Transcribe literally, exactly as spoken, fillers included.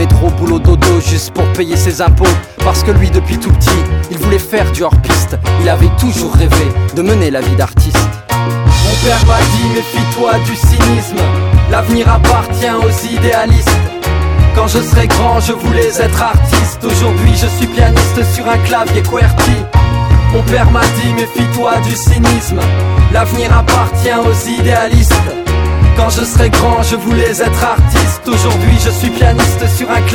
métro, boulot dodo, juste pour payer ses impôts. Parce que lui depuis tout petit, il voulait faire du hors-piste. Il avait toujours rêvé de mener la vie d'artiste. Mon père m'a dit méfie-toi du cynisme, l'avenir appartient aux idéalistes. Quand je serai grand je voulais être artiste. Aujourd'hui je suis pianiste sur un clavier QWERTY. Mon père m'a dit méfie-toi du cynisme, l'avenir appartient aux idéalistes. Quand je serai grand je voulais être artiste. Aujourd'hui je suis pianiste sur un clavier